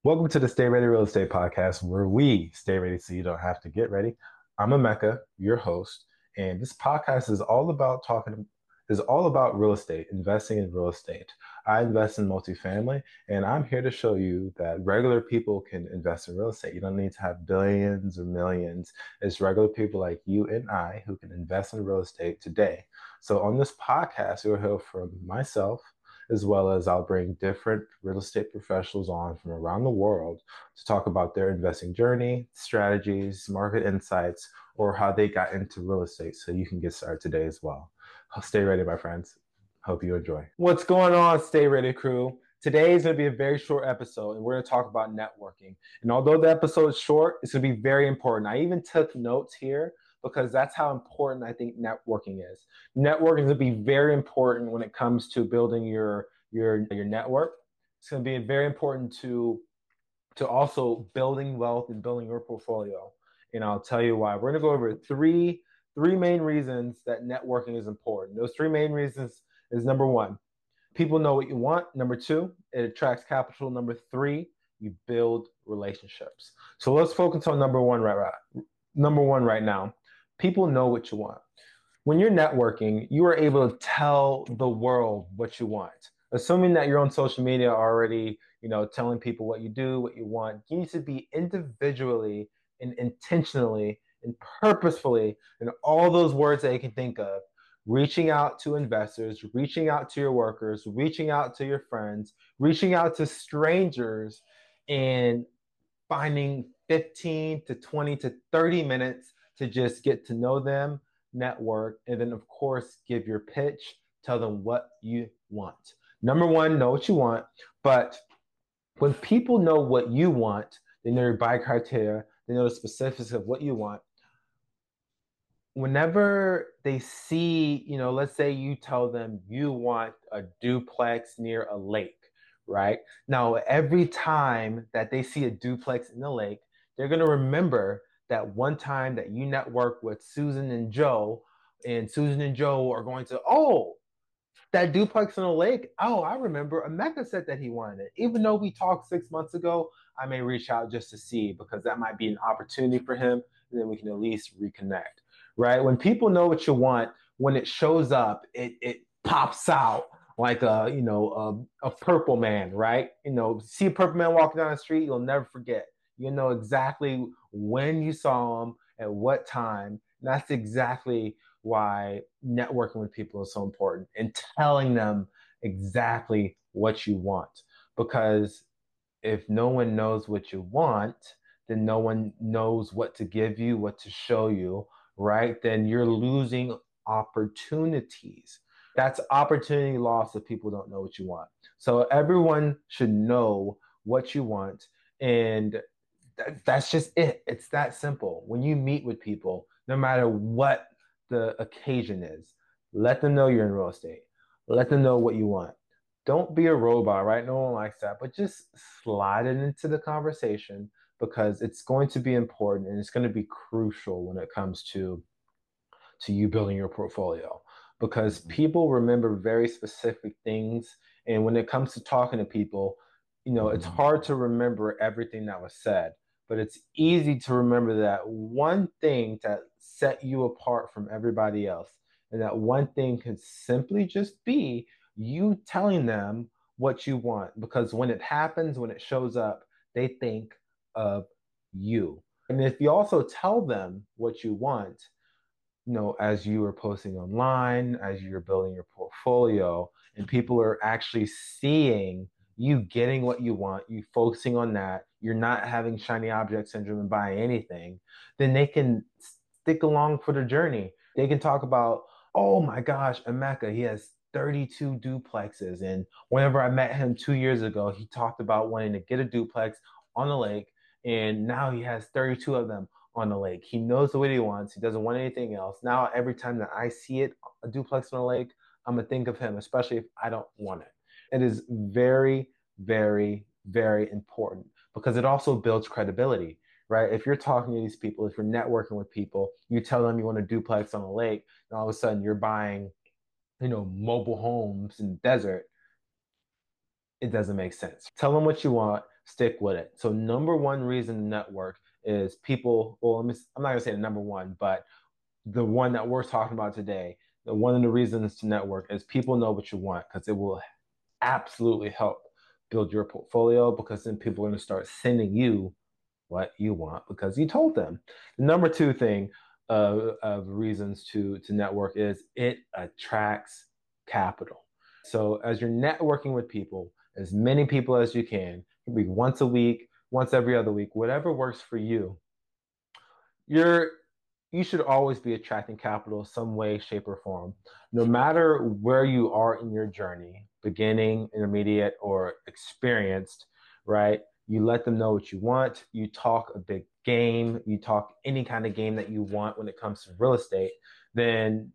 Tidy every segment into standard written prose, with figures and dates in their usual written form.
Welcome to the Stay Ready Real Estate Podcast, where we stay ready so you don't have to get ready. I'm Emeka, your host, and this podcast is all about real estate, investing in real estate. I invest in multifamily, and I'm here to show you that regular people can invest in real estate. You don't need to have billions or millions. It's regular people like you and I who can invest in real estate today. So on this podcast, you'll hear from myself as well as I'll bring different real estate professionals on from around the world to talk about their investing journey, strategies, market insights, or how they got into real estate so you can get started today as well. Stay ready, my friends. Hope you enjoy. What's going on, Stay Ready crew? Today is going to be a very short episode, and we're going to talk about networking. And although the episode is short, it's going to be very important. I even took notes here because that's how important I think networking is. Networking is going to be very important when it comes to building your network. It's going to be very important to also building wealth and building your portfolio. And I'll tell you why. We're going to go over three main reasons that networking is important. Those three main reasons is number one, people know what you want. Number two, it attracts capital. Number three, you build relationships. So let's focus on number one right now. People know what you want. When you're networking, you are able to tell the world what you want. Assuming that you're on social media already, telling people what you do, what you want, you need to be individually and intentionally and purposefully, and all those words that you can think of, reaching out to investors, reaching out to your workers, reaching out to your friends, reaching out to strangers, and finding 15 to 20 to 30 minutes to just get to know them, network, and then, of course, give your pitch, tell them what you want. Number one, know what you want. But when people know what you want, they know your buy criteria, they know the specifics of what you want. Whenever they see, let's say you tell them you want a duplex near a lake, right? Now, every time that they see a duplex in the lake, they're going to remember that one time that you network with Susan and Joe, and Susan and Joe are going to, oh, that duplex in the lake. Oh, I remember. Emeka said that he wanted it. Even though we talked 6 months ago, I may reach out just to see because that might be an opportunity for him, and then we can at least reconnect. Right? When people know what you want, when it shows up, it pops out like a purple man, right? See a purple man walking down the street, you'll never forget. You know exactly when you saw him, at what time. And that's exactly why networking with people is so important and telling them exactly what you want. Because if no one knows what you want, then no one knows what to give you, what to show you, right? Then you're losing opportunities. That's opportunity loss if people don't know what you want. So everyone should know what you want. And that's just it. It's that simple. When you meet with people, no matter what the occasion is, let them know you're in real estate. Let them know what you want. Don't be a robot, right? No one likes that, but just slide it into the conversation because it's going to be important and it's going to be crucial when it comes to you building your portfolio because people remember very specific things. And when it comes to talking to people, it's hard to remember everything that was said, but it's easy to remember that one thing that set you apart from everybody else. And that one thing could simply just be you telling them what you want. Because when it happens, when it shows up, they think of you. And if you also tell them what you want, as you are posting online, as you're building your portfolio, and people are actually seeing you getting what you want, you focusing on that, you're not having shiny object syndrome and buying anything, then they can stick along for the journey. They can talk about, oh my gosh, Emeka, he has 32 duplexes. And whenever I met him 2 years ago, he talked about wanting to get a duplex on the lake. And now he has 32 of them on the lake. He knows what he wants. He doesn't want anything else. Now, every time that I see it, a duplex on the lake, I'm gonna think of him, especially if I don't want it. It is very, very, very important because it also builds credibility, right? If you're talking to these people, if you're networking with people, you tell them you want a duplex on a lake, and all of a sudden you're buying, mobile homes in the desert. It doesn't make sense. Tell them what you want, stick with it. So number one reason to network is people, well, I'm not gonna say the number one, but the one that we're talking about today, the one of the reasons to network is people know what you want because it will absolutely help build your portfolio because then people are going to start sending you what you want because you told them. The number two thing of reasons to network is it attracts capital. So as you're networking with people, as many people as you can, it can be once a week, once every other week, whatever works for you, you're you should always be attracting capital some way, shape, or form. No matter where you are in your journey, beginning, intermediate, or experienced, right? You let them know what you want. You talk a big game. You talk any kind of game that you want when it comes to real estate. Then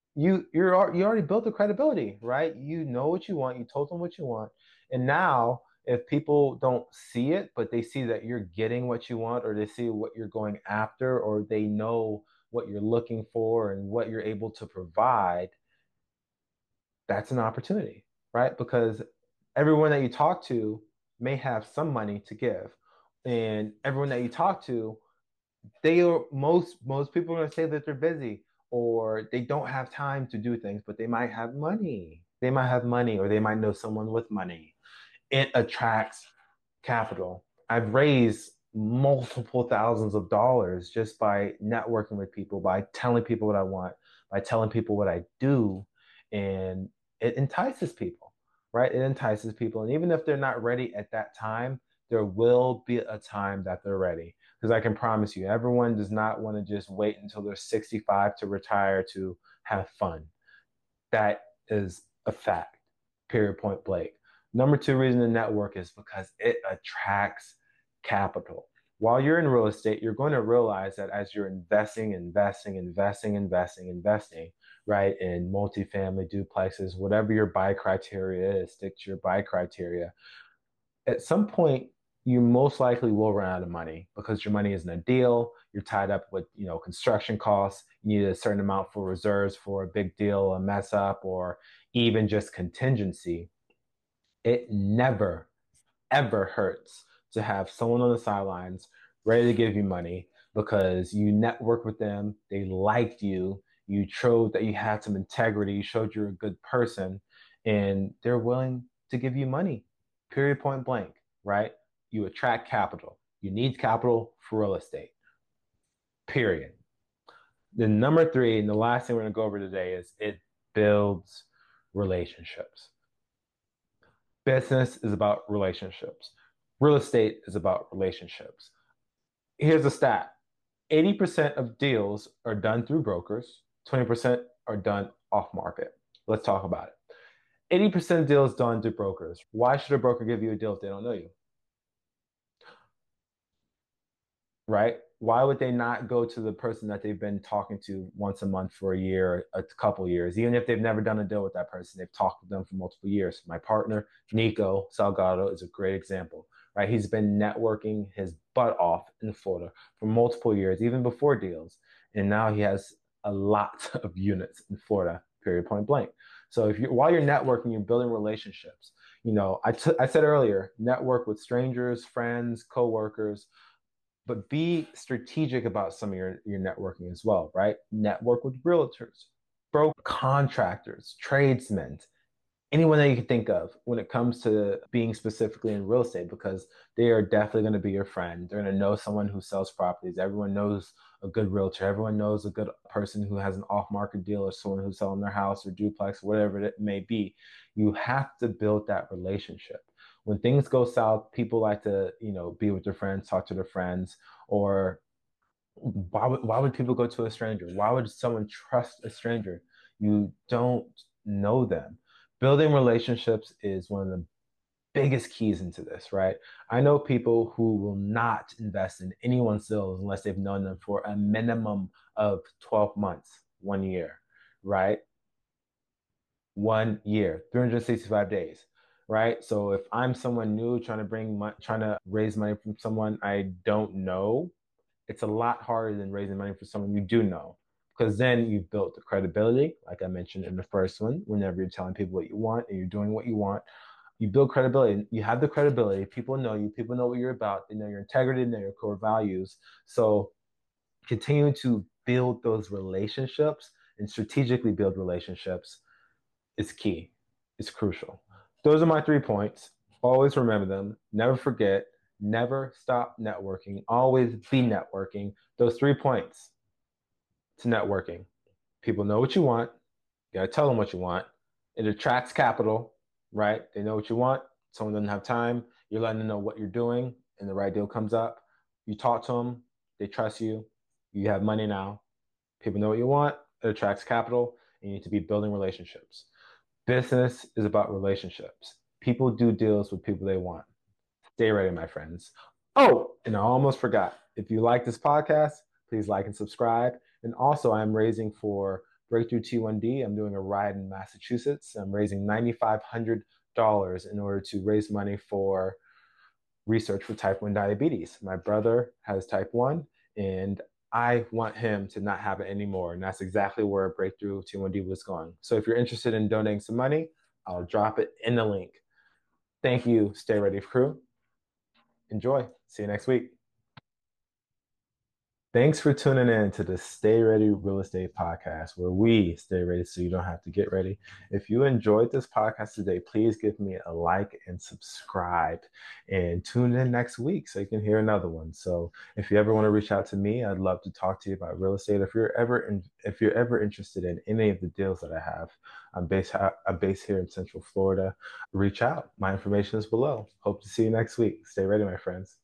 you already built the credibility, right? You know what you want. You told them what you want, and now if people don't see it, but they see that you're getting what you want, or they see what you're going after, or they know what you're looking for and what you're able to provide, that's an opportunity, right? Because everyone that you talk to may have some money to give, and everyone that you talk to they are most people are going to say that they're busy or they don't have time to do things, but they might have money. They might have money or they might know someone with money. It attracts capital. I've raised multiple thousands of dollars just by networking with people, by telling people what I want, by telling people what I do, and it entices people, right? It entices people, and even if they're not ready at that time, there will be a time that they're ready. Because I can promise you, everyone does not want to just wait until they're 65 to retire to have fun. That is a fact, period, point blank. Number two reason to network is because it attracts capital. While you're in real estate, you're going to realize that as you're investing, right, in multifamily duplexes, whatever your buy criteria is, stick to your buy criteria. At some point, you most likely will run out of money because your money isn't a deal. You're tied up with, construction costs. You need a certain amount for reserves for a big deal, a mess up, or even just contingency. It never, ever hurts to have someone on the sidelines ready to give you money because you network with them, they liked you, you showed that you had some integrity, you showed you're a good person, and they're willing to give you money. Period, point blank, right? You attract capital. You need capital for real estate. Period. The number three, and the last thing we're going to go over today is it builds relationships. Business is about relationships. Real estate is about relationships. Here's a stat: 80% of deals are done through brokers, 20% are done off market. Let's talk about it. 80% of deals done through brokers. Why should a broker give you a deal if they don't know you? Right? Why would they not go to the person that they've been talking to once a month for a year, a couple years, even if they've never done a deal with that person? They've talked with them for multiple years. My partner, Nico Salgado, is a great example, right? He's been networking his butt off in Florida for multiple years, even before deals. And now he has a lot of units in Florida, period, point blank. So if you while you're networking, you're building relationships. I said earlier, network with strangers, friends, coworkers, but be strategic about some of your networking as well, right? Network with realtors, broker, contractors, tradesmen, anyone that you can think of when it comes to being specifically in real estate, because they are definitely going to be your friend. They're going to know someone who sells properties. Everyone knows a good realtor. Everyone knows a good person who has an off-market deal or someone who's selling their house or duplex, whatever it may be. You have to build that relationship. When things go south, people like to, be with their friends, talk to their friends, or why would people go to a stranger? Why would someone trust a stranger? You don't know them. Building relationships is one of the biggest keys into this, right? I know people who will not invest in anyone's sales unless they've known them for a minimum of 12 months, 1 year, right? 1 year, 365 days, right? So if I'm someone new trying to raise money from someone I don't know, it's a lot harder than raising money for someone you do know. Because then you've built the credibility, like I mentioned in the first one, whenever you're telling people what you want and you're doing what you want. You build credibility. You have the credibility. People know you. People know what you're about. They know your integrity. They know your core values. So continuing to build those relationships and strategically build relationships is key. It's crucial. Those are my 3 points. Always remember them. Never forget. Never stop networking. Always be networking. Those 3 points to networking. People know what you want. You got to tell them what you want. It attracts capital, right? They know what you want. Someone doesn't have time. You're letting them know what you're doing, and the right deal comes up. You talk to them. They trust you. You have money now. People know what you want. It attracts capital. And you need to be building relationships. Business is about relationships. People do deals with people they want. Stay ready, my friends. Oh, and I almost forgot. If you like this podcast, please like and subscribe. And also, I'm raising for Breakthrough T1D. I'm doing a ride in Massachusetts. I'm raising $9,500 in order to raise money for research for type 1 diabetes. My brother has type 1, and I want him to not have it anymore. And that's exactly where Breakthrough T1D was going. So if you're interested in donating some money, I'll drop it in the link. Thank you, Stay Ready crew. Enjoy. See you next week. Thanks for tuning in to the Stay Ready Real Estate Podcast, where we stay ready so you don't have to get ready. If you enjoyed this podcast today, please give me a like and subscribe, and tune in next week so you can hear another one. So if you ever want to reach out to me, I'd love to talk to you about real estate. If you're ever interested in any of the deals that I have, I'm based here in Central Florida. Reach out. My information is below. Hope to see you next week. Stay ready, my friends.